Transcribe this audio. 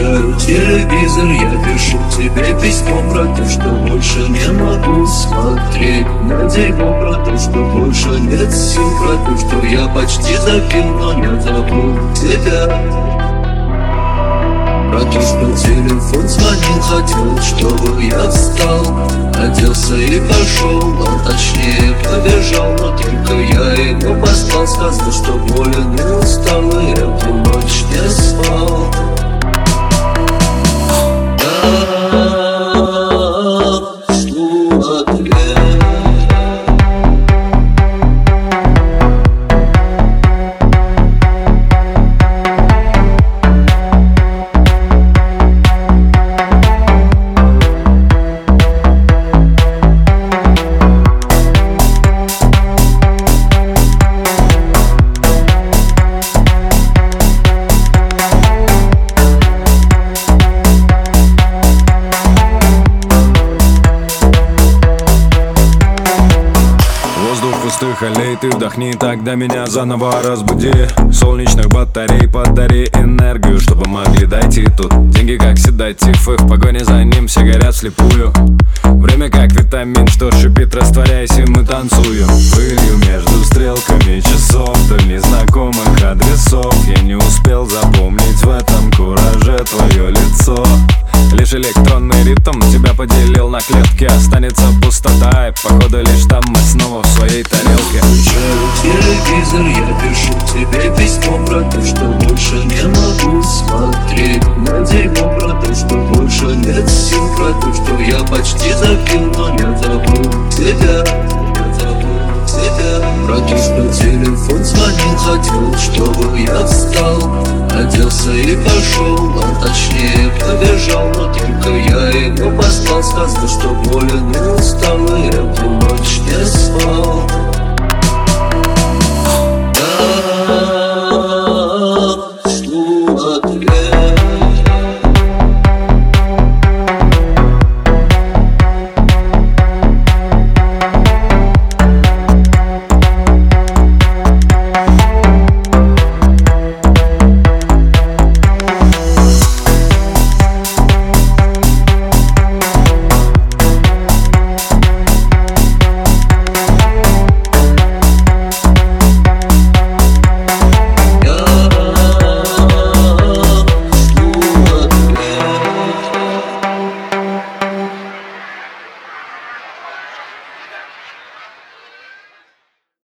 Включаю телевизор, я пишу тебе письмо про то, что больше не могу смотреть на дерьмо, про то, что больше нет сил, про то, что я почти запил, но не забыл тебя. Про то, что телефон звонил, хотел, чтобы я встал, оделся и пошел, а точнее побежал. Но только я его послал, сказал, что болен и устал, и эту ночь не спал. Я жду ответ. Пустых аллей, ты вдохни, тогда меня заново разбуди. Солнечных батарей подари энергию, чтобы могли дойти тут. Деньги как седатив, их в погоне за ним все горят вслепую. Время как витамин, что шипит, растворяясь, и мы танцуем. Пылью между стрелками часов, вдоль незнакомых адресов. Я не успел запомнить в этом кураже твое лицо. Лишь электронный ритм тебя поделил на клетки. Останется пустота, и походу лишь там мы снова в своей тарелке. Включаю телевизор, я пишу тебе письмо про то, что больше не могу смотреть на дерьмо, про то, что больше нет сил, про то, что я почти запил, но не забыл тебя. Про то, что телефон звонил, хотел, чтобы я встал, оделся и пошел, а точнее побежал. Но только я его послал, сказал, что болен и устал, и эту ночь